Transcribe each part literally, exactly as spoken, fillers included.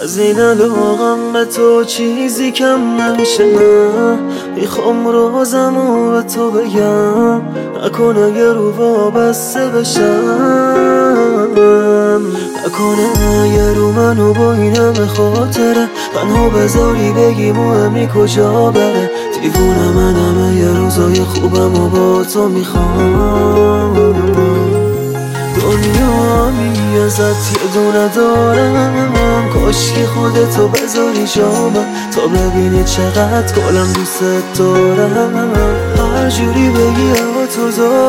از این علاقم به تو چیزی کم نمیشه. نه میخوام رازمو به تو بگم، نکنه یه رو وابسته بشم، نکنه یه رو منو با این همه خاطره تنها بذاری بگی مهمی کجا بره. دیوونه منم یه روزای خوبم و با تو میخوام. دنیا همی ازت یه دونه دارم، کاشکی خودتو بذاری جامم تا ببینی چقدر کلم دوست دارم. هر جوری بگی هوا تو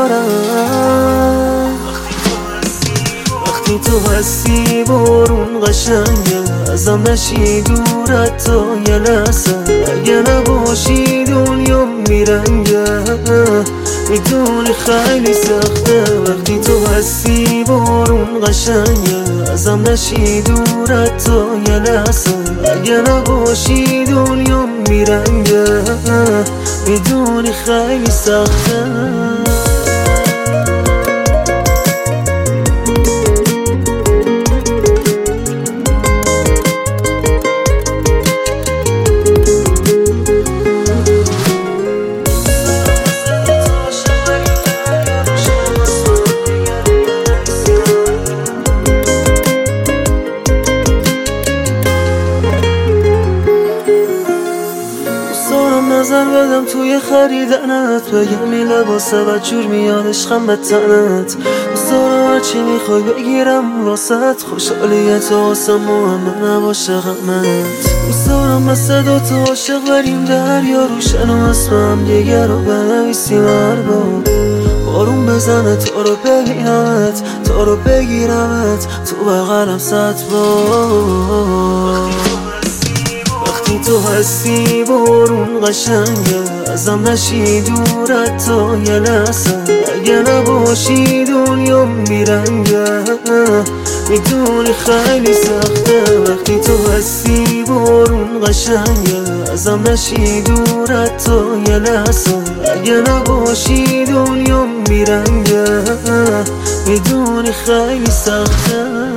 دارم. وقتی تو هستی بارون قشنگه، ازم نشی دورت تا یه لحظه. اگه نباشی دنیا میرنگه، میدونی خیلی سخته. وقتی تو هستی بارون قشنگه، ازم نشی دورت تا یه لحظه. اگه نباشی دنیا میرنگه، میدونی خیلی سخته. نظر بدم توی خریدنت، بگم این لباسه بدجور میاد عشقم به تنت. دوست دارم هرچی میخوای بگیرم واسط، خوشحالیت واسه مهمه نباشه غمت. دوست دارم مثل دوتا عاشق بریم دریا، روشن و اسمم دیگه رو بنویسیم هر بار. بارون بزنه تا رو ببینمت، تا رو بگیرمت تو بغلم صد بار. وقتی تو هستی بارون قشنگه، ازم نشی دورت تا یه لحظه. اگه نباشی دنیا میرنگه، میدونی خیلی سخته. وقتی تو هستی بارون قشنگه، ازم نشی دورت تا یه لحظه. اگه نباشی دنیا میرنگه، میدونی خیلی سخته.